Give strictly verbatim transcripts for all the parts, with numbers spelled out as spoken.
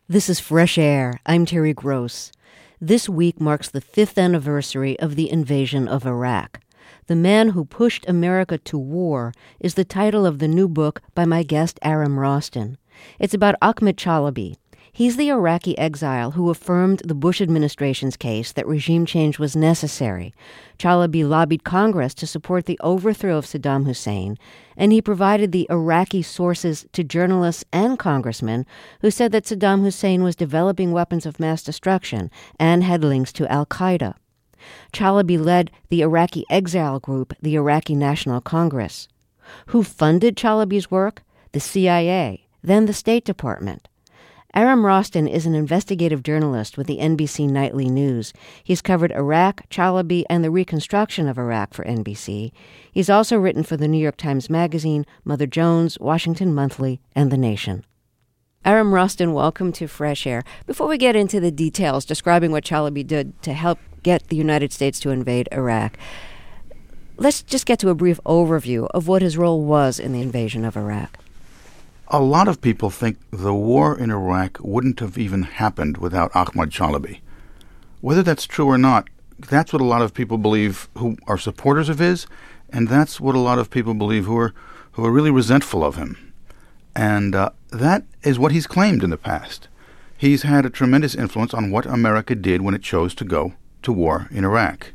This is Fresh Air. I'm Terry Gross. This week marks the fifth anniversary of the invasion of Iraq. The Man Who Pushed America to War is the title of the new book by my guest Aram Rostin. It's about Ahmed Chalabi. He's the Iraqi exile who affirmed the Bush administration's case that regime change was necessary. Chalabi lobbied Congress to support the overthrow of Saddam Hussein, and he provided the Iraqi sources to journalists and congressmen who said that Saddam Hussein was developing weapons of mass destruction and had links to al-Qaeda. Chalabi led the Iraqi exile group, the Iraqi National Congress. Who funded Chalabi's work? The C I A, then the State Department. Aram Rostin is an investigative journalist with the N B C Nightly News. He's covered Iraq, Chalabi, and the reconstruction of Iraq for N B C. He's also written for the New York Times Magazine, Mother Jones, Washington Monthly, and The Nation. Aram Rostin, welcome to Fresh Air. Before we get into the details describing what Chalabi did to help get the United States to invade Iraq, let's just get to a brief overview of what his role was in the invasion of Iraq. A lot of people think the war in Iraq wouldn't have even happened without Ahmed Chalabi. Whether that's true or not, that's what a lot of people believe who are supporters of his, and that's what a lot of people believe who are who are really resentful of him. And uh, that is what he's claimed in the past. He's had a tremendous influence on what America did when it chose to go to war in Iraq.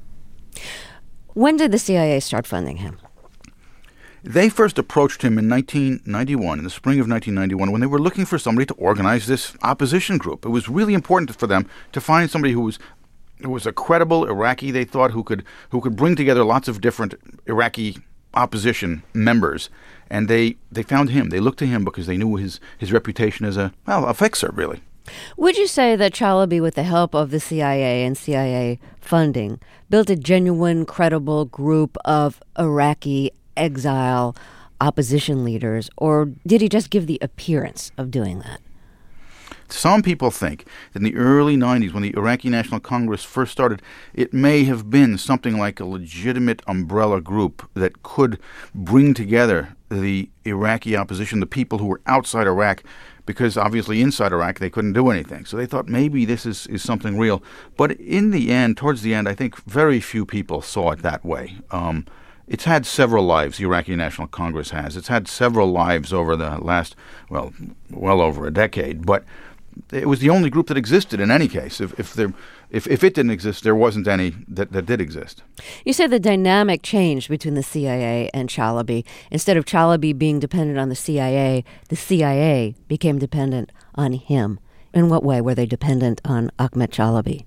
When did the C I A start funding him? They first approached him in nineteen ninety-one, in the spring of nineteen ninety-one, when they were looking for somebody to organize this opposition group. It was really important for them to find somebody who was who was a credible Iraqi, they thought, who could who could bring together lots of different Iraqi opposition members. And they, they found him. They looked to him because they knew his, his reputation as a, well, a fixer, really. Would you say that Chalabi, with the help of the C I A and C I A funding, built a genuine, credible group of Iraqi exile opposition leaders, or did he just give the appearance of doing that? Some people think that in the early nineties, when the Iraqi National Congress first started, it may have been something like a legitimate umbrella group that could bring together the Iraqi opposition, the people who were outside Iraq, because obviously inside Iraq they couldn't do anything. So they thought maybe this is, is something real. But in the end, towards the end, I think very few people saw it that way. Um, It's had several lives, the Iraqi National Congress has. It's had several lives over the last, well, well over a decade. But it was the only group that existed in any case. If if there, if, if it didn't exist, there wasn't any that, that did exist. You said the dynamic changed between the C I A and Chalabi. Instead of Chalabi being dependent on the C I A, the C I A became dependent on him. In what way were they dependent on Ahmed Chalabi?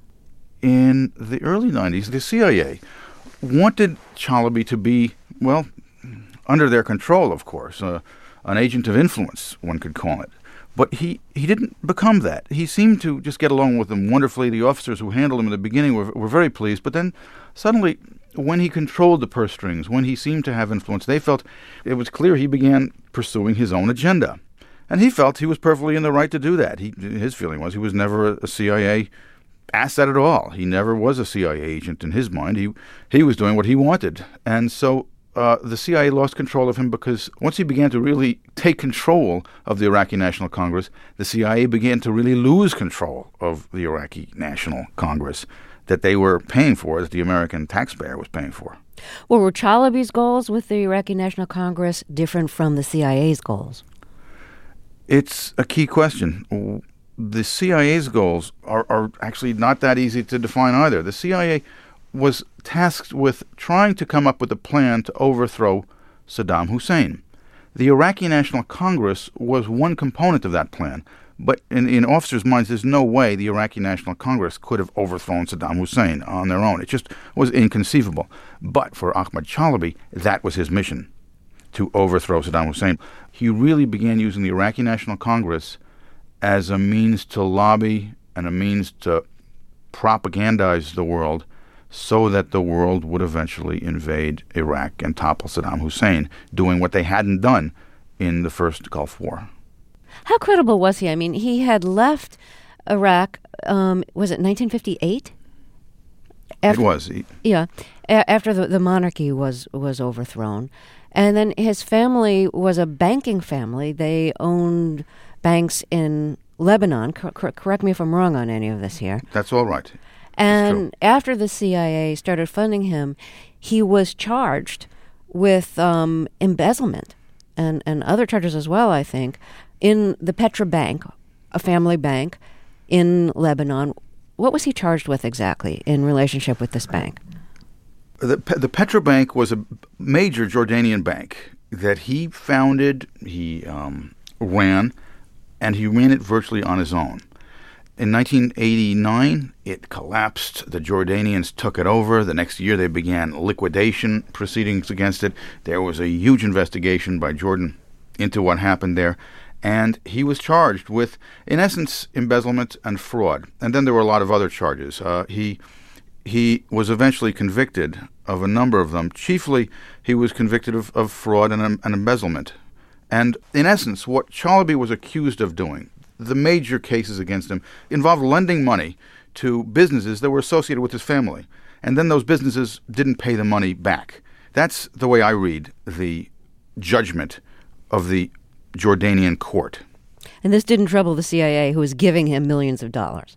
In the early nineties, the C I A wanted Chalabi to be, well, under their control, of course, uh, an agent of influence, one could call it. But he, he didn't become that. He seemed to just get along with them wonderfully. The officers who handled him in the beginning were, were very pleased. But then suddenly, when he controlled the purse strings, when he seemed to have influence, they felt it was clear he began pursuing his own agenda. And he felt he was perfectly in the right to do that. He, his feeling was he was never a C I A asset at all. He never was a C I A agent in his mind. He he was doing what he wanted. And so uh, the C I A lost control of him because once he began to really take control of the Iraqi National Congress, the C I A began to really lose control of the Iraqi National Congress that they were paying for, that the American taxpayer was paying for. Well, were Chalabi's goals with the Iraqi National Congress different from the C I A's goals? It's a key question. The C I A's goals are, are actually not that easy to define either. The C I A was tasked with trying to come up with a plan to overthrow Saddam Hussein. The Iraqi National Congress was one component of that plan, but in, in officers' minds, there's no way the Iraqi National Congress could have overthrown Saddam Hussein on their own. It just was inconceivable. But for Ahmed Chalabi, that was his mission, to overthrow Saddam Hussein. He really began using the Iraqi National Congress as a means to lobby and a means to propagandize the world so that the world would eventually invade Iraq and topple Saddam Hussein, doing what they hadn't done in the first Gulf War. How credible was he? I mean, he had left Iraq, um, was it nineteen fifty-eight? After, it was. Yeah, a- after the, the monarchy was, was overthrown. And then his family was a banking family. They owned banks in Lebanon. Cor- cor- correct me if I'm wrong on any of this here. That's all right. And after the C I A started funding him, he was charged with um, embezzlement and, and other charges as well, I think, in the Petra Bank, a family bank in Lebanon. What was he charged with exactly in relationship with this bank? The, the Petra Bank was a major Jordanian bank that he founded, he um, ran, and he ran it virtually on his own. In nineteen eighty-nine, it collapsed. The Jordanians took it over. The next year, they began liquidation proceedings against it. There was a huge investigation by Jordan into what happened there. And he was charged with, in essence, embezzlement and fraud. And then there were a lot of other charges. Uh, he he was eventually convicted of a number of them. Chiefly, he was convicted of, of fraud and, and embezzlement. And in essence, what Chalabi was accused of doing, the major cases against him, involved lending money to businesses that were associated with his family. And then those businesses didn't pay the money back. That's the way I read the judgment of the Jordanian court. And this didn't trouble the C I A, who was giving him millions of dollars.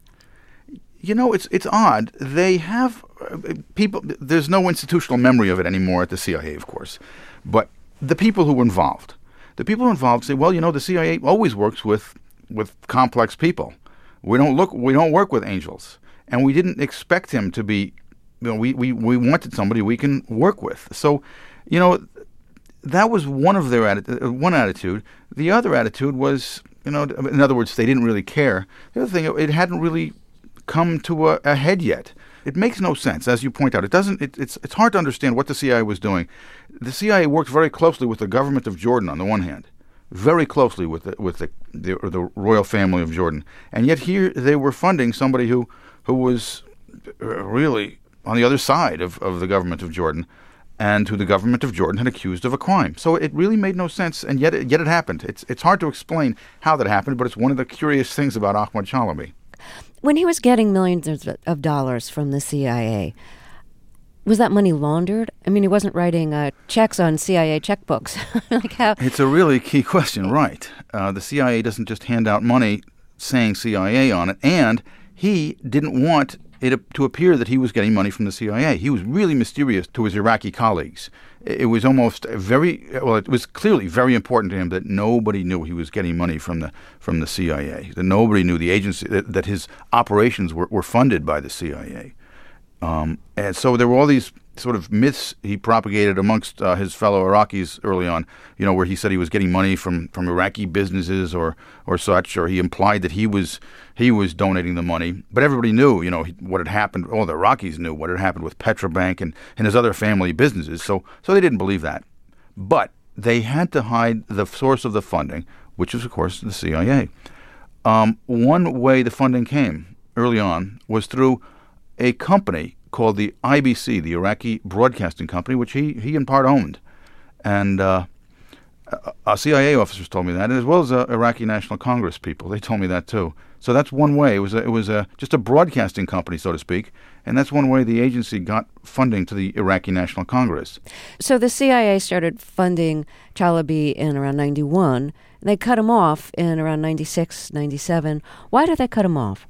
You know, it's it's odd. They have uh, people. There's no institutional memory of it anymore at the C I A, of course. But the people who were involved, the people involved say, well, you know, the C I A always works with with complex people. We don't look. We don't work with angels, and we didn't expect him to be. You know, we we we wanted somebody we can work with. So, you know. That was one of their atti- one attitude. The other attitude was, you know, in other words, they didn't really care. The other thing, it hadn't really come to a, a head yet. It makes no sense, as you point out. It doesn't. It, it's it's hard to understand what the C I A was doing. The C I A worked very closely with the government of Jordan on the one hand, very closely with the, with the, the or the royal family of Jordan, and yet here they were funding somebody who who was really on the other side of, of the government of Jordan, and who the government of Jordan had accused of a crime. So it really made no sense, and yet it, yet it happened. It's it's hard to explain how that happened, but it's one of the curious things about Ahmad Chalabi. When he was getting millions of, of dollars from the C I A, was that money laundered? I mean, he wasn't writing uh, checks on C I A checkbooks. Like how? It's a really key question, right? Uh, the C I A doesn't just hand out money saying C I A on it, and he didn't want it to appear that he was getting money from the C I A. He was really mysterious to his Iraqi colleagues. It was almost very, well, it was clearly very important to him that nobody knew he was getting money from the from the C I A, that nobody knew the agency, that, that his operations were, were funded by the C I A. Um, and so there were all these sort of myths he propagated amongst uh, his fellow Iraqis early on, you know, where he said he was getting money from, from Iraqi businesses or or such, or he implied that he was he was donating the money. But everybody knew, you know, what had happened. All the Iraqis knew what had happened with Petra Bank and, and his other family businesses. So so they didn't believe that. But they had to hide the source of the funding, which is, of course, the C I A. Um, one way the funding came early on was through a company called the I B C, the Iraqi Broadcasting Company, which he, he in part owned. And uh, uh, C I A officers told me that, as well as uh, Iraqi National Congress people. They told me that too. So that's one way. It was a, it was a, just a broadcasting company, so to speak, and that's one way the agency got funding to the Iraqi National Congress. So the C I A started funding Chalabi in around ninety-one, and they cut him off in around ninety-six, ninety-seven. Why did they cut him off?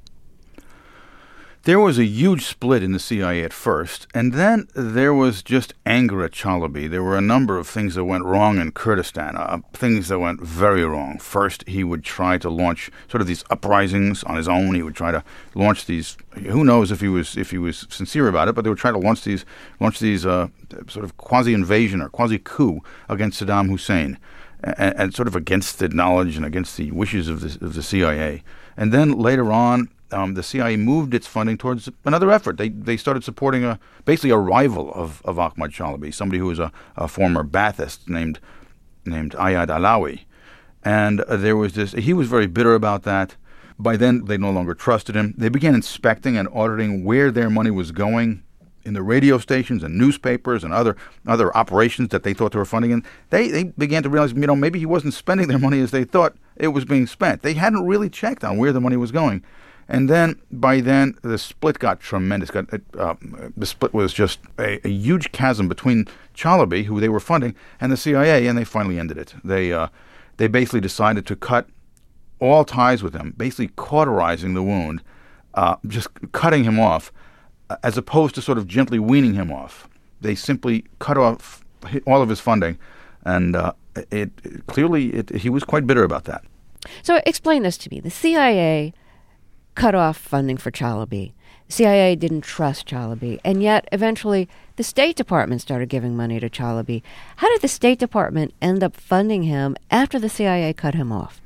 There was a huge split in the C I A at first, and then there was just anger at Chalabi. There were a number of things that went wrong in Kurdistan, uh, things that went very wrong. First, he would try to launch sort of these uprisings on his own. He would try to launch these. Who knows if he was if he was sincere about it? But they would try to launch these launch these uh, sort of quasi-invasion or quasi-coup against Saddam Hussein, and, and sort of against the knowledge and against the wishes of the of the C I A. And then later on, Um, the C I A moved its funding towards another effort. They they started supporting a basically a rival of, of Ahmad Chalabi, somebody who was a, a former Ba'athist named named Ayad Alawi. And uh, there was this, he was very bitter about that. By then, they no longer trusted him. They began inspecting and auditing where their money was going in the radio stations and newspapers and other other operations that they thought they were funding. And they, they began to realize, you know, maybe he wasn't spending their money as they thought it was being spent. They hadn't really checked on where the money was going. And then, by then, the split got tremendous. Got, uh, the split was just a, a huge chasm between Chalabi, who they were funding, and the C I A, and they finally ended it. They uh, they basically decided to cut all ties with him, basically cauterizing the wound, uh, just cutting him off, as opposed to sort of gently weaning him off. They simply cut off all of his funding, and uh, it, it clearly it, he was quite bitter about that. So explain this to me. The C I A cut off funding for Chalabi. The C I A didn't trust Chalabi, and yet eventually the State Department started giving money to Chalabi. How did the State Department end up funding him after the C I A cut him off?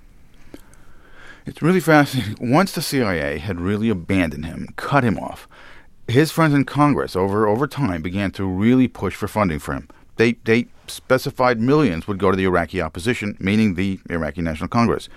It's really fascinating. Once the C I A had really abandoned him, cut him off, his friends in Congress over over time began to really push for funding for him. They they specified millions would go to the Iraqi opposition, meaning the Iraqi National Congress.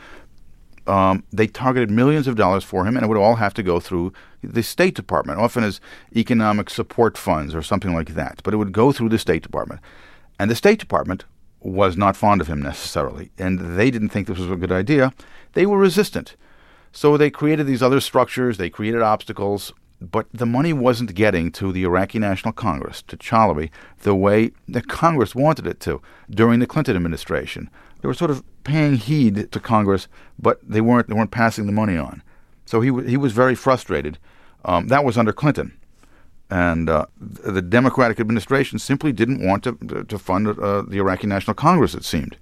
Um, they targeted millions of dollars for him, and it would all have to go through the State Department, often as economic support funds or something like that. But it would go through the State Department. And the State Department was not fond of him necessarily, and they didn't think this was a good idea. They were resistant. So they created these other structures, they created obstacles, but the money wasn't getting to the Iraqi National Congress, to Chalabi, the way that Congress wanted it to during the Clinton administration. They were sort of paying heed to Congress, but they weren't they weren't passing the money on. So he w- he was very frustrated. Um, that was under Clinton, and uh, the Democratic administration simply didn't want to to fund uh, the Iraqi National Congress. It seemed,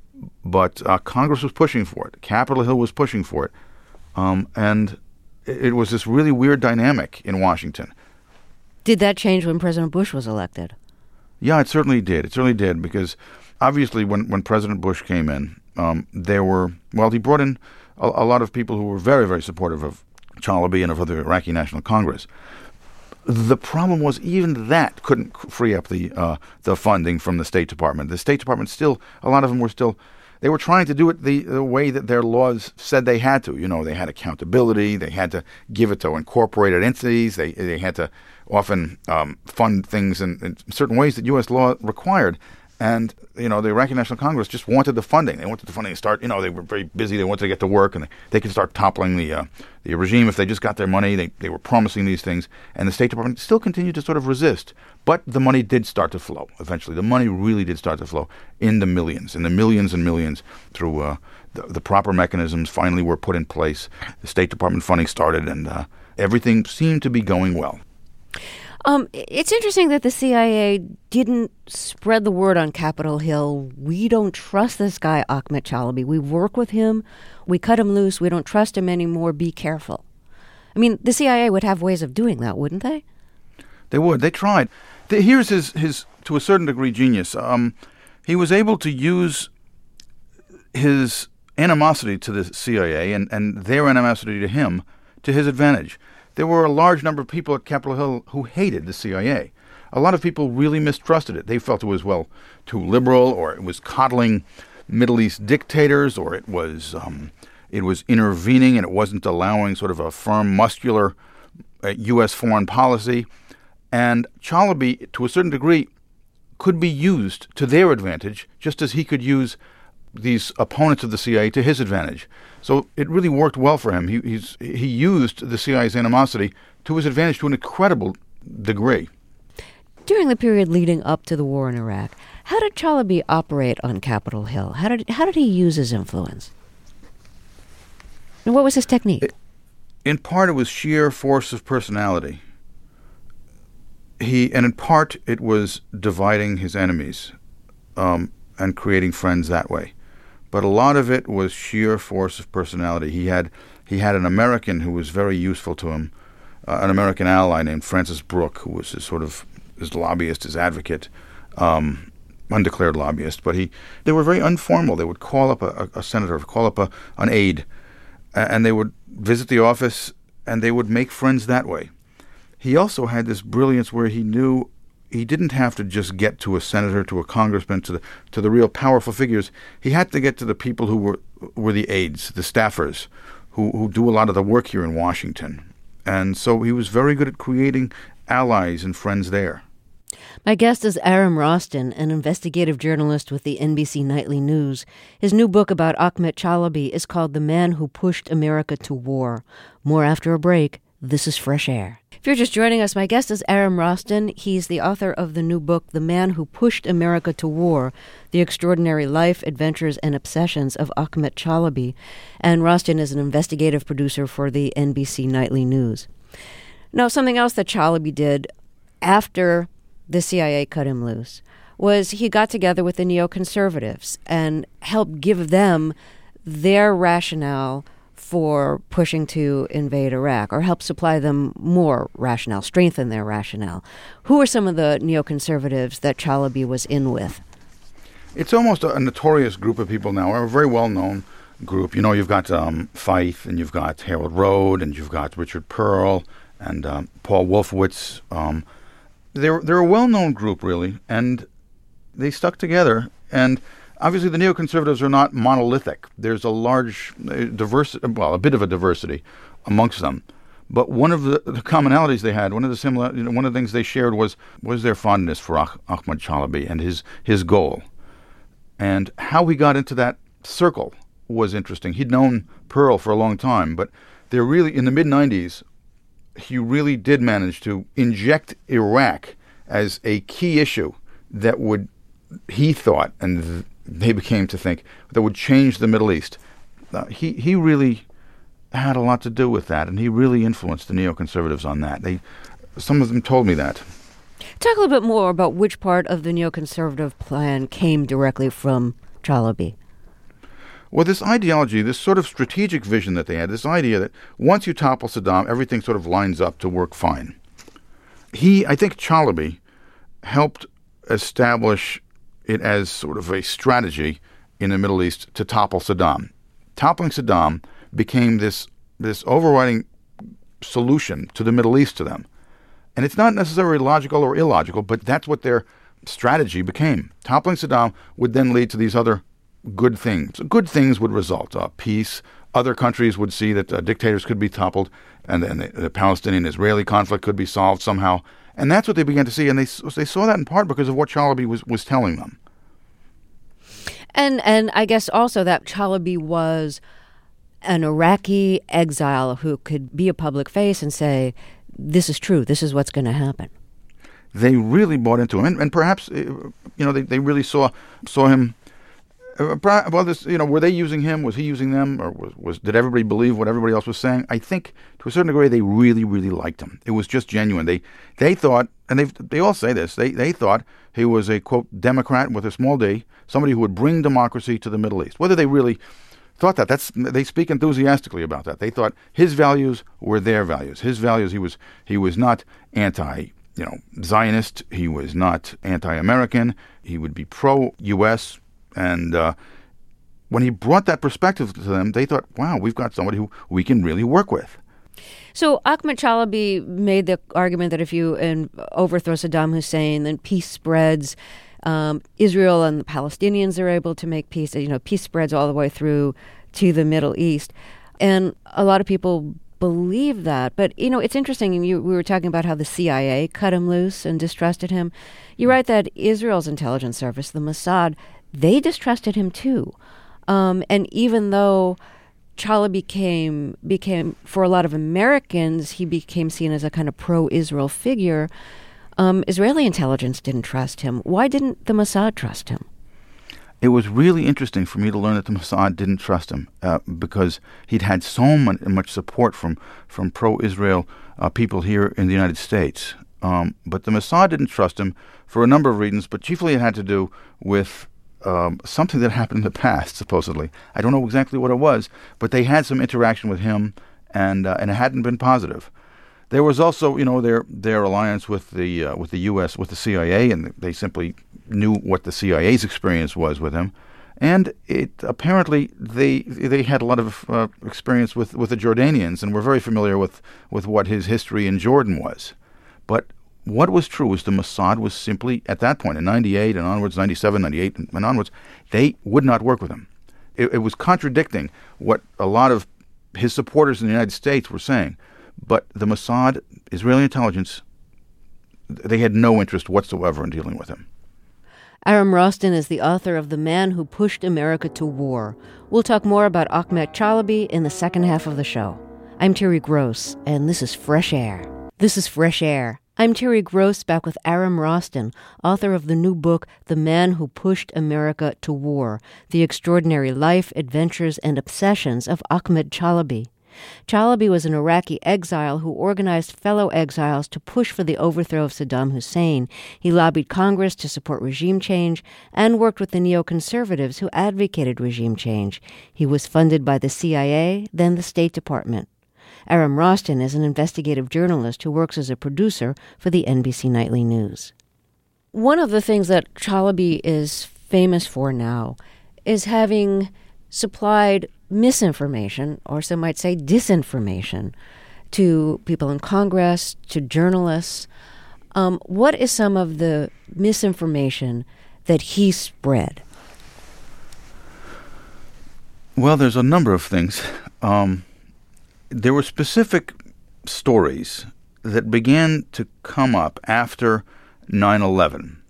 but uh, Congress was pushing for it. Capitol Hill was pushing for it, um, and it, it was this really weird dynamic in Washington. Did that change when President Bush was elected? Yeah, it certainly did. It certainly did because. Obviously, when, when President Bush came in, um, there were, well, he brought in a, a lot of people who were very, very supportive of Chalabi and of the Iraqi National Congress. The problem was even that couldn't free up the uh, the funding from the State Department. The State Department still, a lot of them were still, they were trying to do it the, the way that their laws said they had to. You know, they had accountability, they had to give it to incorporated entities, they, they had to often um, fund things in, in certain ways that U S law required. And, you know, the Iraqi National Congress just wanted the funding. They wanted the funding to start, you know, they were very busy. They wanted to get to work, and they, they could start toppling the uh, the regime if they just got their money. They they were promising these things. And the State Department still continued to sort of resist. But the money did start to flow eventually. The money really did start to flow in the millions, in the millions and millions through uh, the, the proper mechanisms finally were put in place. The State Department funding started, and uh, everything seemed to be going well. Um, it's interesting that the C I A didn't spread the word on Capitol Hill. We don't trust this guy, Ahmed Chalabi. We work with him. We cut him loose. We don't trust him anymore. Be careful. I mean, the C I A would have ways of doing that, wouldn't they? They would. They tried. The, here's his, his, to a certain degree, genius. Um, he was able to use his animosity to the C I A and, and their animosity to him to his advantage. There were a large number of people at Capitol Hill who hated the C I A. A lot of people really mistrusted it. They felt it was, well, too liberal, or it was coddling Middle East dictators, or it was um, it was intervening and it wasn't allowing sort of a firm, muscular uh, U S foreign policy. And Chalabi, to a certain degree, could be used to their advantage, just as he could use these opponents of the C I A to his advantage. So it really worked well for him. He he's, he used the C I A's animosity to his advantage to an incredible degree. During the period leading up to the war in Iraq, how did Chalabi operate on Capitol Hill? How did how did he use his influence? And what was his technique? It, in part, it was sheer force of personality. He and in part, it was dividing his enemies um, and creating friends that way. But a lot of it was sheer force of personality. He had he had an American who was very useful to him, uh, an American ally named Francis Brooke, who was his sort of his lobbyist, his advocate, um, undeclared lobbyist. But he they were very informal. They would call up a, a senator, call up a, an aide, and they would visit the office, and they would make friends that way. He also had this brilliance where he knew he didn't have to just get to a senator, to a congressman, to the to the real powerful figures. He had to get to the people who were were the aides, the staffers, who, who do a lot of the work here in Washington. And so he was very good at creating allies and friends there. My guest is Aram Rostin, an investigative journalist with the N B C Nightly News. His new book about Ahmed Chalabi is called The Man Who Pushed America to War. More after a break. This is Fresh Air. If you're just joining us, my guest is Aram Rostin. He's the author of the new book, The Man Who Pushed America to War, The Extraordinary Life, Adventures, and Obsessions of Ahmet Chalabi. And Rostin is an investigative producer for the N B C Nightly News. Now, something else that Chalabi did after the C I A cut him loose was he got together with the neoconservatives and helped give them their rationale for pushing to invade Iraq, or help supply them more rationale, strengthen their rationale. Who are some of the neoconservatives that Chalabi was in with? It's almost a notorious group of people now, a very well-known group. You know, you've got um, Fife, and you've got Harold Rode, and you've got Richard Pearl, and um, Paul Wolfowitz. Um, they're, they're a well-known group, really, and they stuck together. And obviously, the neoconservatives are not monolithic. There's a large diversity, well, a bit of a diversity amongst them. But one of the, the commonalities they had, one of the similar, you know, one of the things they shared was was their fondness for ah- Ahmed Chalabi and his his goal, and how he got into that circle was interesting. He'd known Pearl for a long time, but they're really in the mid nineties. He really did manage to inject Iraq as a key issue that would, he thought, and th- they became to think, that would change the Middle East. Uh, he he really had a lot to do with that, and he really influenced the neoconservatives on that. They, some of them told me that. Talk a little bit more about which part of the neoconservative plan came directly from Chalabi. Well, this ideology, this sort of strategic vision that they had, this idea that once you topple Saddam, everything sort of lines up to work fine. He, I think Chalabi, helped establish it as sort of a strategy in the Middle East to topple Saddam. Toppling Saddam became this this overriding solution to the Middle East to them. And it's not necessarily logical or illogical, but that's what their strategy became. Toppling Saddam would then lead to these other good things. Good things would result. Uh, peace. Other countries would see that uh, dictators could be toppled, and then the, the Palestinian-Israeli conflict could be solved somehow. And that's what they began to see, and they they saw that in part because of what Chalabi was, was telling them. And and I guess also that Chalabi was an Iraqi exile who could be a public face and say, this is true, this is what's going to happen. They really bought into him, and, and perhaps, you know, they, they really saw saw him. Uh, well, this, you know, were they using him? Was he using them? Or was, was did everybody believe what everybody else was saying? I think to a certain degree they really, really liked him. It was just genuine. They they thought, and they they all say this, they they thought he was a, quote, Democrat with a small d, somebody who would bring democracy to the Middle East. Whether they really thought that, that's they speak enthusiastically about that. They thought his values were their values. His values, he was he was not anti, you know, Zionist. He was not anti-American. He would be pro-U S, and uh, when he brought that perspective to them, they thought, wow, we've got somebody who we can really work with. So Ahmed Chalabi made the argument that if you um, overthrow Saddam Hussein, then peace spreads. Um, Israel and the Palestinians are able to make peace. You know, peace spreads all the way through to the Middle East. And a lot of people believe that. But, you know, it's interesting. You, we were talking about how the C I A cut him loose and distrusted him. You write that Israel's intelligence service, the Mossad, they distrusted him too. Um, and even though Chalabi became, became, for a lot of Americans, he became seen as a kind of pro-Israel figure, um, Israeli intelligence didn't trust him. Why didn't the Mossad trust him? It was really interesting for me to learn that the Mossad didn't trust him uh, because he'd had so much, much support from, from pro-Israel uh, people here in the United States. Um, but the Mossad didn't trust him for a number of reasons, but chiefly it had to do with Um, something that happened in the past, supposedly. I don't know exactly what it was, but they had some interaction with him, and uh, and it hadn't been positive. There was also, you know, their their alliance with the uh, with the U S, with the C I A, and they simply knew what the C I A's experience was with him, and it apparently they they had a lot of uh, experience with, with the Jordanians, and were very familiar with, with what his history in Jordan was. But what was true is the Mossad was simply, at that point, in ninety-eight and onwards, ninety-seven, ninety-eight and onwards, they would not work with him. It, it was contradicting what a lot of his supporters in the United States were saying. But the Mossad, Israeli intelligence, they had no interest whatsoever in dealing with him. Aram Rostin is the author of The Man Who Pushed America to War. We'll talk more about Ahmed Chalabi in the second half of the show. I'm Terry Gross, and this is Fresh Air. This is Fresh Air. I'm Terry Gross, back with Aram Roston, author of the new book, The Man Who Pushed America to War, The Extraordinary Life, Adventures, and Obsessions of Ahmed Chalabi. Chalabi was an Iraqi exile who organized fellow exiles to push for the overthrow of Saddam Hussein. He lobbied Congress to support regime change and worked with the neoconservatives who advocated regime change. He was funded by the C I A, then the State Department. Aram Roston is an investigative journalist who works as a producer for the N B C Nightly News. One of the things that Chalabi is famous for now is having supplied misinformation, or some might say disinformation, to people in Congress, to journalists. Um, what is some of the misinformation that he spread? Well, there's a number of things. Um, there were specific stories that began to come up after nine eleven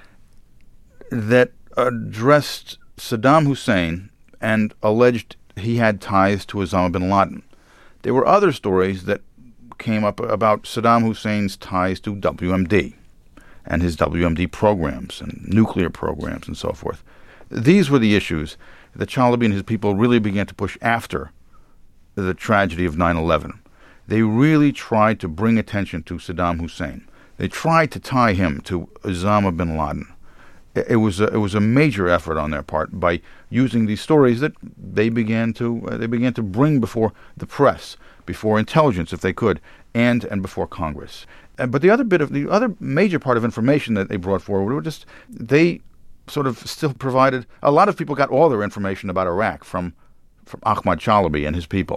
that addressed Saddam Hussein and alleged he had ties to Osama bin Laden. There were other stories that came up about Saddam Hussein's ties to W M D and his W M D programs and nuclear programs and so forth. These were the issues that Chalabi and his people really began to push after the tragedy of nine eleven. They really tried to bring attention to Saddam Hussein. They tried to tie him to Osama bin Laden. It was a, it was a major effort on their part by using these stories that they began to uh, they began to bring before the press, before intelligence, if they could, and and before Congress. Uh, but the other bit of the other major part of information that they brought forward were just they sort of still provided. A lot of people got all their information about Iraq from from Ahmad Chalabi and his people.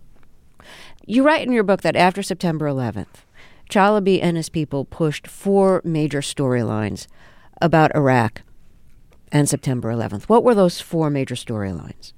You write in your book that after September eleventh, Chalabi and his people pushed four major storylines about Iraq and September eleventh. What were those four major storylines?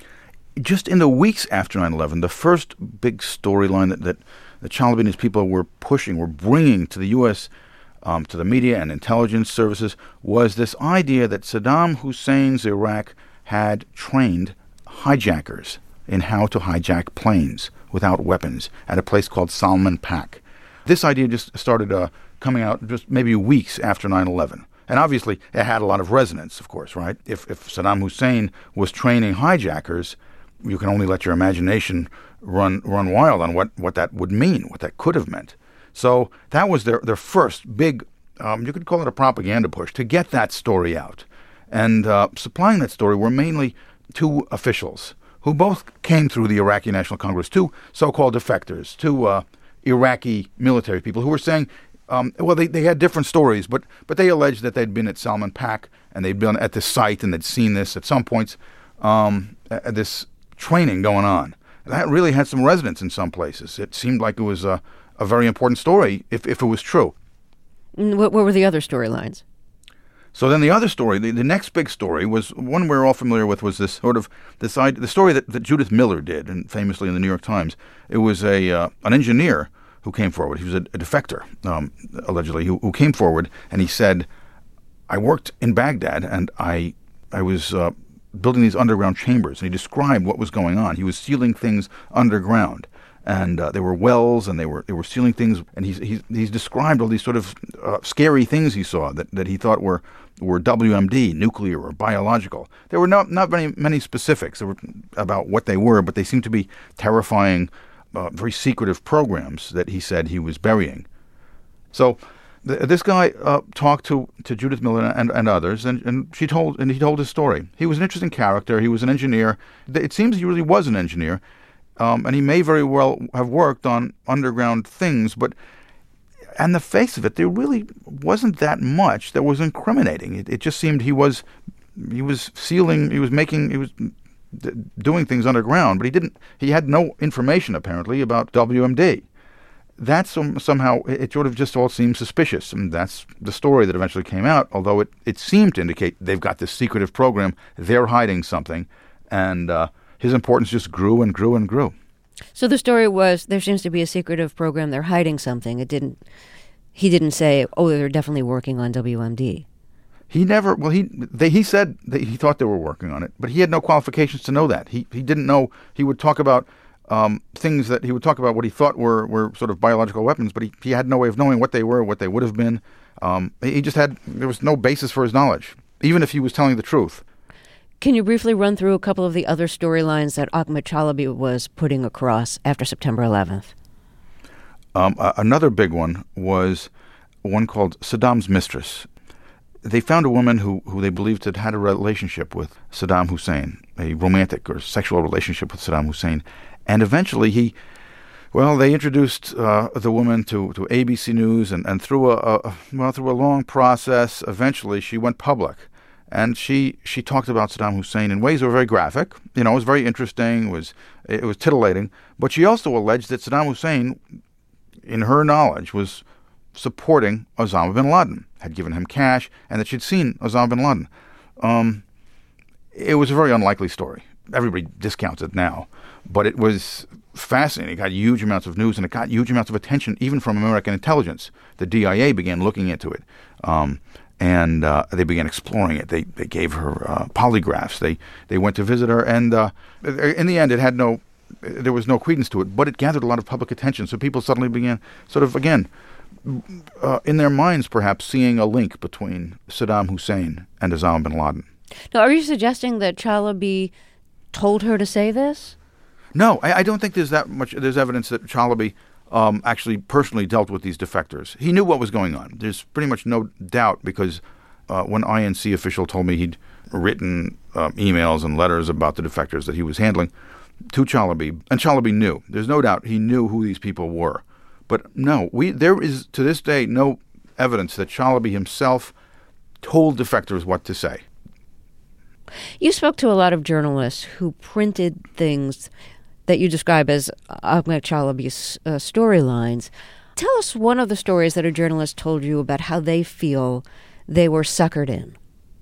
Just in the weeks after nine eleven, the first big storyline that, that, that Chalabi and his people were pushing, were bringing to the U S, um, to the media and intelligence services, was this idea that Saddam Hussein's Iraq had trained hijackers in how to hijack planes without weapons at a place called Salman Pak. This idea just started uh, coming out just maybe weeks after nine eleven. And obviously, it had a lot of resonance, of course, right? If if Saddam Hussein was training hijackers, you can only let your imagination run run wild on what, what that would mean, what that could have meant. So that was their, their first big, um, you could call it a propaganda push, to get that story out. And uh, supplying that story were mainly two officials who both came through the Iraqi National Congress, two so-called defectors, two uh, Iraqi military people who were saying, Um, well, they, they had different stories, but but they alleged that they'd been at Salman Pak and they'd been at this site and they'd seen this at some points, um, uh, this training going on. That really had some resonance in some places. It seemed like it was a, a very important story if, if it was true. What, what were the other storylines? So then the other story, the, the next big story, was one we're all familiar with, was this sort of, this idea, the story that, that Judith Miller did, and famously in the New York Times. It was a uh, an engineer who came forward. He was a, a defector, um, allegedly, who, who came forward, and he said, I worked in Baghdad, and I I was uh, building these underground chambers, and he described what was going on. He was sealing things underground, and uh, there were wells, and they were they were sealing things, and he's he's, he's described all these sort of uh, scary things he saw that, that he thought were were W M D, nuclear or biological. There were not, not many, many specifics about what they were, but they seemed to be terrifying, Uh, very secretive programs that he said he was burying. So th- this guy uh, talked to, to Judith Miller and, and others, and, and she told and he told his story. He was an interesting character. He was an engineer. It seems he really was an engineer, um, and he may very well have worked on underground things. But on the face of it, there really wasn't that much that was incriminating. It, it just seemed he was he was sealing. He was making. He was. doing things underground, but he didn't. He had no information apparently about W M D. That's some, somehow it sort of just all seems suspicious, and that's the story that eventually came out. Although it, it seemed to indicate they've got this secretive program, they're hiding something, and uh, his importance just grew and grew and grew. So the story was there seems to be a secretive program. They're hiding something. It didn't. He didn't say, "Oh, they're definitely working on W M D." He never, well, he they, he said that he thought they were working on it, but he had no qualifications to know that. He he didn't know. He would talk about um, things that he would talk about what he thought were, were sort of biological weapons, but he, he had no way of knowing what they were, what they would have been. Um, he just had, there was no basis for his knowledge, even if he was telling the truth. Can you briefly run through a couple of the other storylines that Ahmad Chalabi was putting across after September eleventh? Um, uh, another big one was one called Saddam's Mistress. They found a woman who, who they believed had had a relationship with Saddam Hussein, a romantic or sexual relationship with Saddam Hussein. And eventually he, well, they introduced uh, the woman to, to A B C News, and, and through a, a well through a long process, eventually she went public. And she, she talked about Saddam Hussein in ways that were very graphic. You know, it was very interesting, it was, it was titillating. But she also alleged that Saddam Hussein, in her knowledge, was supporting Osama bin Laden, had given him cash, and that she'd seen Osama bin Laden. Um, it was a very unlikely story. Everybody discounts it now. But it was fascinating. It got huge amounts of news, and it got huge amounts of attention, even from American intelligence. The D I A began looking into it. Um, And uh, they began exploring it. They they gave her uh, polygraphs. They they went to visit her, and uh, in the end, it had no, there was no credence to it. But it gathered a lot of public attention. So people suddenly began, sort of again, uh, in their minds, perhaps seeing a link between Saddam Hussein and Osama bin Laden. Now, are you suggesting that Chalabi told her to say this? No, I, I don't think there's that much. There's evidence that Chalabi Um, actually personally dealt with these defectors. He knew what was going on. There's pretty much no doubt, because uh, when I N C official told me he'd written uh, emails and letters about the defectors that he was handling to Chalabi, and Chalabi knew. There's no doubt he knew who these people were. But no, we there is to this day no evidence that Chalabi himself told defectors what to say. You spoke to a lot of journalists who printed things that you describe as Ahmad Chalabi's uh, storylines. Tell us one of the stories that a journalist told you about how they feel they were suckered in.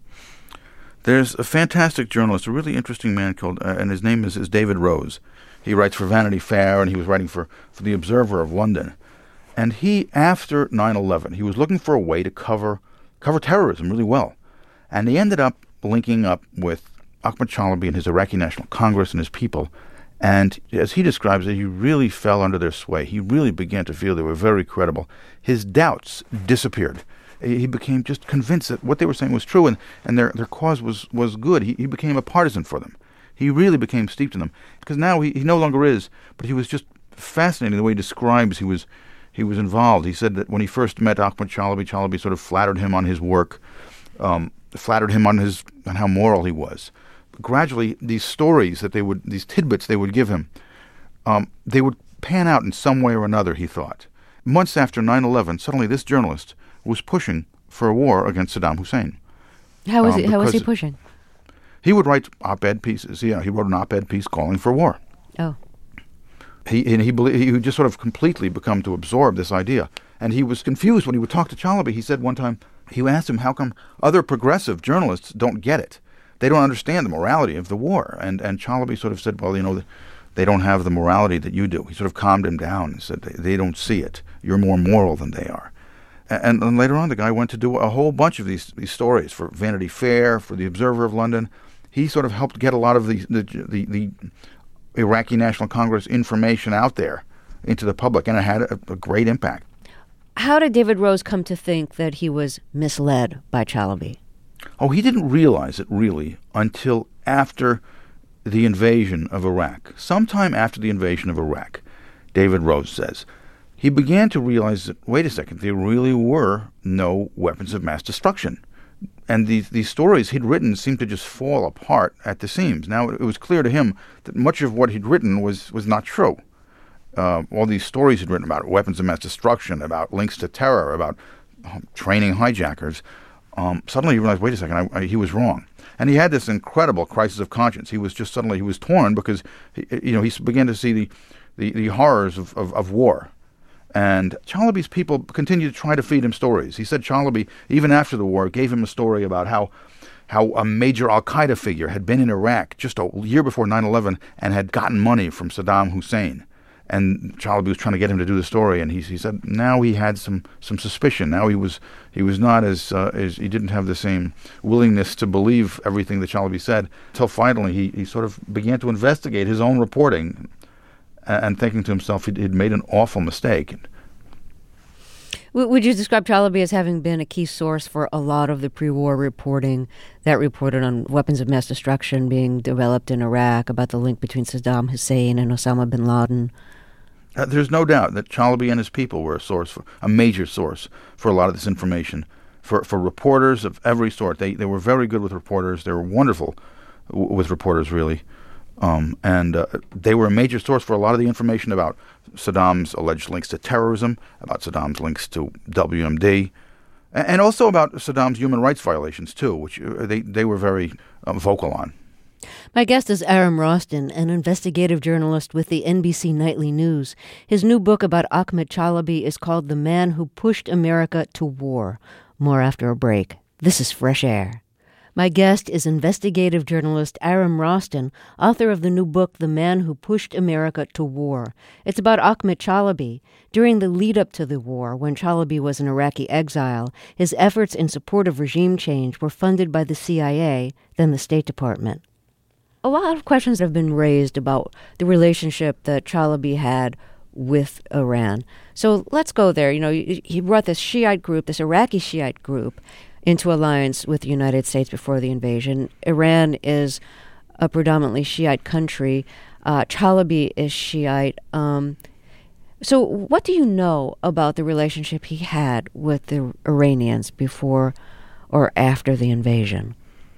There's a fantastic journalist, a really interesting man called, uh, and his name is, is David Rose. He writes for Vanity Fair, and he was writing for, for The Observer of London. And he, after nine eleven, he was looking for a way to cover cover terrorism really well. And he ended up linking up with Ahmad Chalabi and his Iraqi National Congress and his people. And as he describes it, he really fell under their sway. He really began to feel they were very credible. His doubts disappeared. He became just convinced that what they were saying was true, and, and their, their cause was, was good. He, he became a partisan for them. He really became steeped in them. Because now he, he no longer is, but he was just fascinating the way he describes he was he was involved. He said that when he first met Ahmad Chalabi, Chalabi sort of flattered him on his work, um, flattered him on his on how moral he was. Gradually, these stories that they would, these tidbits they would give him, um, they would pan out in some way or another, he thought. Months after nine eleven, suddenly this journalist was pushing for a war against Saddam Hussein. How was, um, he, how was he pushing? He would write op-ed pieces. Yeah, he wrote an op-ed piece calling for war. Oh. He and he believed, he would just sort of completely become to absorb this idea. And he was confused when he would talk to Chalabi. He said one time, he asked him, how come other progressive journalists don't get it? They don't understand the morality of the war. And and Chalabi sort of said, well, you know, they don't have the morality that you do. He sort of calmed him down and said, they, they don't see it. You're more moral than they are. And, and later on, the guy went to do a whole bunch of these, these stories for Vanity Fair, for The Observer of London. He sort of helped get a lot of the the, the, the Iraqi National Congress information out there into the public, and it had a, a great impact. How did David Rose come to think that he was misled by Chalabi? Oh, he didn't realize it, really, until after the invasion of Iraq. Sometime after the invasion of Iraq, David Rose says, he began to realize that, wait a second, there really were no weapons of mass destruction. And these, these stories he'd written seemed to just fall apart at the seams. Now, it was clear to him that much of what he'd written was, was not true. Uh, all these stories he'd written about weapons of mass destruction, about links to terror, about um, training hijackers, Um, suddenly he realized, wait a second, I, I, he was wrong. And he had this incredible crisis of conscience. He was just suddenly, he was torn because, he, you know, he began to see the, the, the horrors of, of, of war. And Chalabi's people continued to try to feed him stories. He said Chalabi, even after the war, gave him a story about how how a major al-Qaeda figure had been in Iraq just a year before nine eleven and had gotten money from Saddam Hussein. And Chalabi was trying to get him to do the story, and he, he said now he had some, some suspicion. Now he was he was not as uh, as he didn't have the same willingness to believe everything that Chalabi said. Until finally he, he sort of began to investigate his own reporting, and thinking to himself he'd, he'd made an awful mistake. Would you describe Chalabi as having been a key source for a lot of the pre-war reporting that reported on weapons of mass destruction being developed in Iraq, about the link between Saddam Hussein and Osama bin Laden? Uh, there's no doubt that Chalabi and his people were a source, for, a major source for a lot of this information. For for reporters of every sort, they they were very good with reporters. They were wonderful w- with reporters, really, um, and uh, they were a major source for a lot of the information about Saddam's alleged links to terrorism, about Saddam's links to W M D, and, and also about Saddam's human rights violations too, which uh, they they were very uh, vocal on. My guest is Aram Rostin, an investigative journalist with the N B C Nightly News. His new book about Ahmed Chalabi is called The Man Who Pushed America to War. More after a break. This is Fresh Air. My guest is investigative journalist Aram Rostin, author of the new book The Man Who Pushed America to War. It's about Ahmed Chalabi. During the lead-up to the war, when Chalabi was in Iraqi exile, his efforts in support of regime change were funded by the C I A, then the State Department. A lot of questions have been raised about the relationship that Chalabi had with Iran. So let's go there. You know, he brought this Shiite group, this Iraqi Shiite group, into alliance with the United States before the invasion. Iran is a predominantly Shiite country. Uh, Chalabi is Shiite. Um, so what do you know about the relationship he had with the Iranians before or after the invasion?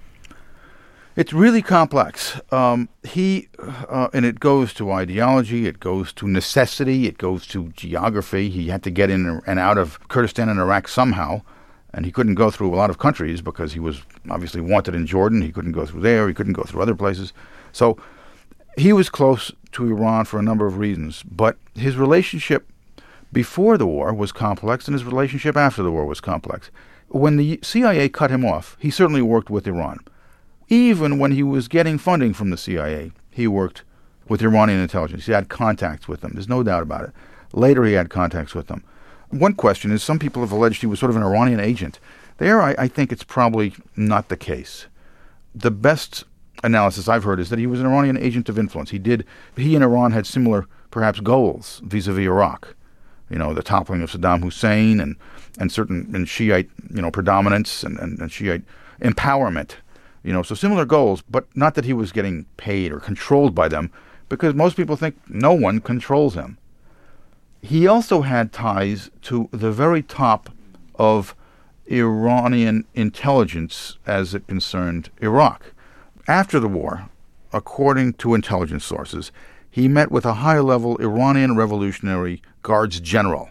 It's really complex. Um, he, uh, and it goes to ideology, it goes to necessity, it goes to geography. He had to get in and out of Kurdistan and Iraq somehow, and he couldn't go through a lot of countries because he was obviously wanted in Jordan. He couldn't go through there. He couldn't go through other places. So he was close to Iran for a number of reasons, but his relationship before the war was complex, and his relationship after the war was complex. When the C I A cut him off, he certainly worked with Iran. Even when he was getting funding from the C I A, he worked with Iranian intelligence. He had contacts with them. There's no doubt about it. Later, he had contacts with them. One question is, some people have alleged he was sort of an Iranian agent. There, I, I think it's probably not the case. The best analysis I've heard is that he was an Iranian agent of influence. He did. He and Iran had similar, perhaps, goals vis-a-vis Iraq. You know, the toppling of Saddam Hussein and, and certain and Shiite, you know, predominance and, and, and Shiite empowerment. You know, so similar goals, but not that he was getting paid or controlled by them, because most people think no one controls him. He also had ties to the very top of Iranian intelligence as it concerned Iraq. After the war, according to intelligence sources, he met with a high-level Iranian Revolutionary Guards general.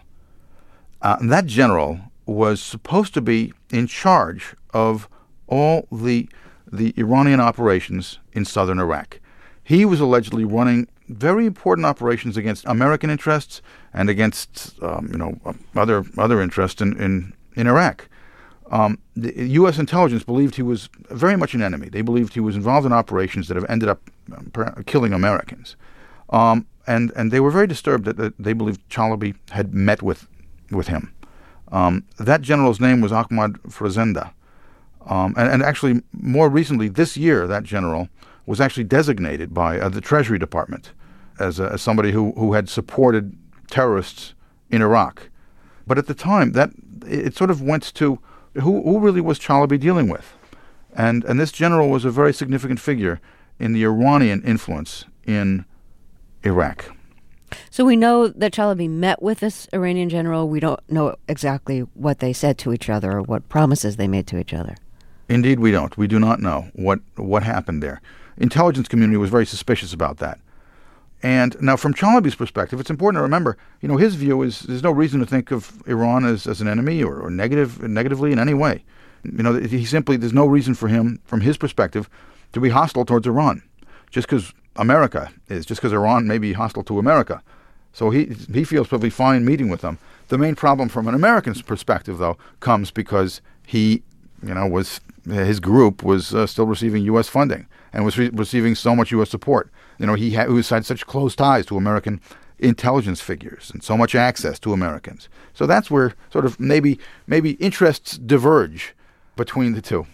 Uh, and that general was supposed to be in charge of all the the Iranian operations in southern Iraq. He was allegedly running very important operations against American interests and against, um, you know, other other interests in, in, in Iraq. Um, the U S intelligence believed he was very much an enemy. They believed he was involved in operations that have ended up um, killing Americans. Um, and, and they were very disturbed that, that they believed Chalabi had met with, with him. Um, that general's name was Ahmad Frazenda. Um, and, and actually, more recently, this year, that general was actually designated by uh, the Treasury Department as, a, as somebody who, who had supported terrorists in Iraq. But at the time, that it sort of went to who, who really was Chalabi dealing with? And, and this general was a very significant figure in the Iranian influence in Iraq. So we know that Chalabi met with this Iranian general. We don't know exactly what they said to each other or what promises they made to each other. Indeed, we don't. We do not know what what happened there. Intelligence community was very suspicious about that. And now, from Chalabi's perspective, it's important to remember, you know, his view is there's no reason to think of Iran as, as an enemy or, or negative negatively in any way. You know, he simply, there's no reason for him, from his perspective, to be hostile towards Iran, just because America is, just because Iran may be hostile to America. So he he feels perfectly fine meeting with them. The main problem from an American's perspective, though, comes because he, you know, was his group was uh, still receiving U S funding and was re- receiving so much U S support. You know, he had, he had such close ties to American intelligence figures and so much access to Americans. So that's where sort of maybe maybe interests diverge between the two.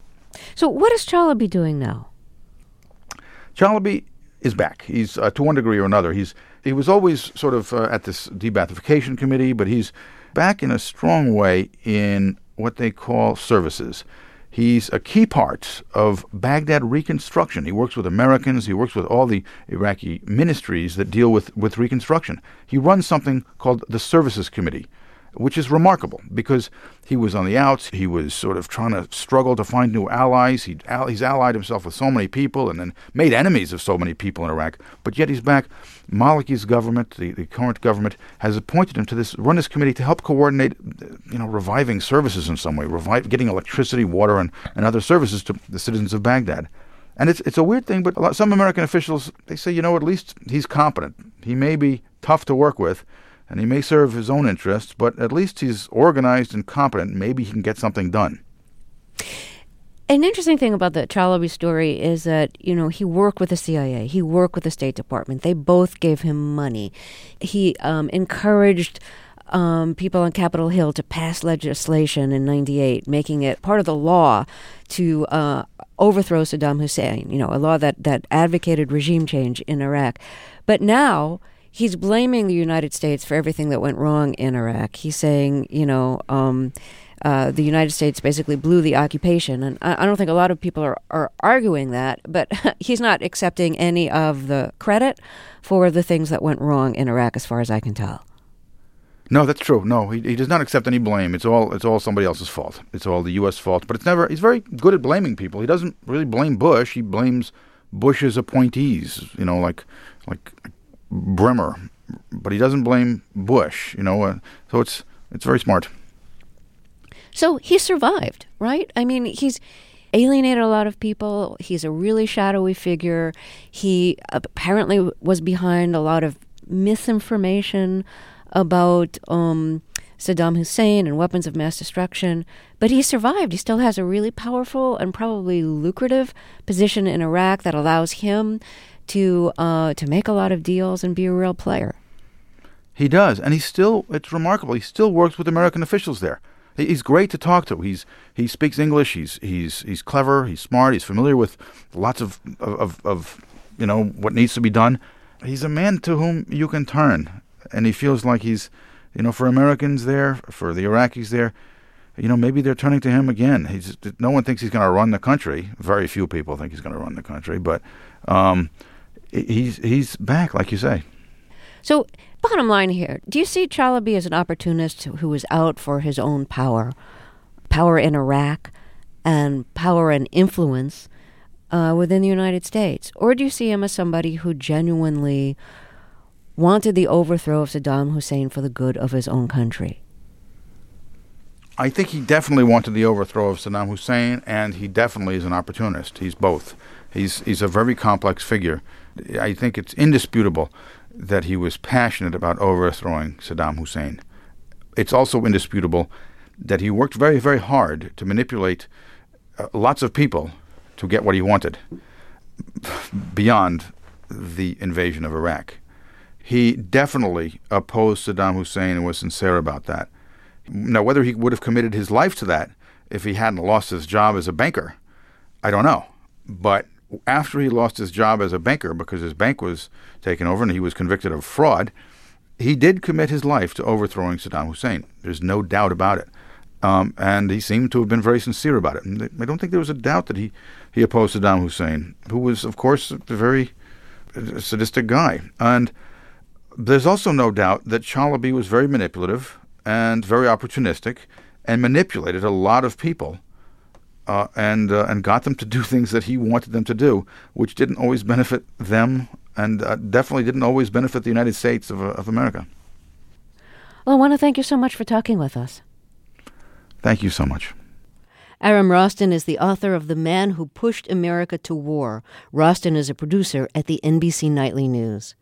So what is Chalabi doing now? Chalabi is back. He's uh, to one degree or another. He's He was always sort of uh, at this de-Baathification committee, but he's back in a strong way in what they call services. He's a key part of Baghdad reconstruction. He works with Americans. He works with all the Iraqi ministries that deal with, with reconstruction. He runs something called the Services Committee, which is remarkable because he was on the outs. He was sort of trying to struggle to find new allies. He'd, he's allied himself with so many people and then made enemies of so many people in Iraq. But yet he's back. Maliki's government, the, the current government, has appointed him to this, run this committee to help coordinate, you know, reviving services in some way, revive, getting electricity, water, and, and other services to the citizens of Baghdad. And it's it's a weird thing, but a lot, some American officials, they say, you know, at least he's competent. He may be tough to work with, and he may serve his own interests, but at least he's organized and competent. Maybe he can get something done. An interesting thing about the Chalabi story is that, you know, he worked with the C I A. He worked with the State Department. They both gave him money. He um, encouraged um, people on Capitol Hill to pass legislation in ninety-eight, making it part of the law to uh, overthrow Saddam Hussein, you know, a law that, that advocated regime change in Iraq. But now he's blaming the United States for everything that went wrong in Iraq. He's saying, you know, um, uh, the United States basically blew the occupation. And I, I don't think a lot of people are, are arguing that, but he's not accepting any of the credit for the things that went wrong in Iraq, as far as I can tell. No, that's true. No, he, he does not accept any blame. It's all it's all somebody else's fault. It's all the U S fault. But it's never. He's very good at blaming people. He doesn't really blame Bush. He blames Bush's appointees. You know, like like. Bremer, but he doesn't blame Bush, you know, uh, so it's it's very smart. So he survived, right? I mean, he's alienated a lot of people. He's a really shadowy figure. He apparently was behind a lot of misinformation about um, Saddam Hussein and weapons of mass destruction, but he survived. He still has a really powerful and probably lucrative position in Iraq that allows him to uh, to make a lot of deals and be a real player. He does, and he's still, it's remarkable, he still works with American officials there. He, he's great to talk to. He's He speaks English, he's he's he's clever, he's smart, he's familiar with lots of, of, of, you know, what needs to be done. He's a man to whom you can turn, and he feels like he's, you know, for Americans there, for the Iraqis there, you know, maybe they're turning to him again. He's no one thinks he's going to run the country. Very few people think he's going to run the country, but um, he's he's back, like you say. So, bottom line here, do you see Chalabi as an opportunist who was out for his own power, power in Iraq, and power and influence uh, within the United States? Or do you see him as somebody who genuinely wanted the overthrow of Saddam Hussein for the good of his own country? I think he definitely wanted the overthrow of Saddam Hussein, and he definitely is an opportunist. He's both. He's he's a very complex figure. I think it's indisputable that he was passionate about overthrowing Saddam Hussein. It's also indisputable that he worked very, very hard to manipulate uh, lots of people to get what he wanted beyond the invasion of Iraq. He definitely opposed Saddam Hussein and was sincere about that. Now, whether he would have committed his life to that if he hadn't lost his job as a banker, I don't know. But after he lost his job as a banker because his bank was taken over and he was convicted of fraud, he did commit his life to overthrowing Saddam Hussein. There's no doubt about it. Um, and he seemed to have been very sincere about it. And I don't think there was a doubt that he, he opposed Saddam Hussein, who was, of course, a very sadistic guy. And there's also no doubt that Chalabi was very manipulative and very opportunistic and manipulated a lot of people uh, and uh, and got them to do things that he wanted them to do, which didn't always benefit them and uh, definitely didn't always benefit the United States of, uh, of America. Well, I want to thank you so much for talking with us. Thank you so much. Aram Rostin is the author of The Man Who Pushed America to War. Rostin is a producer at the N B C Nightly News.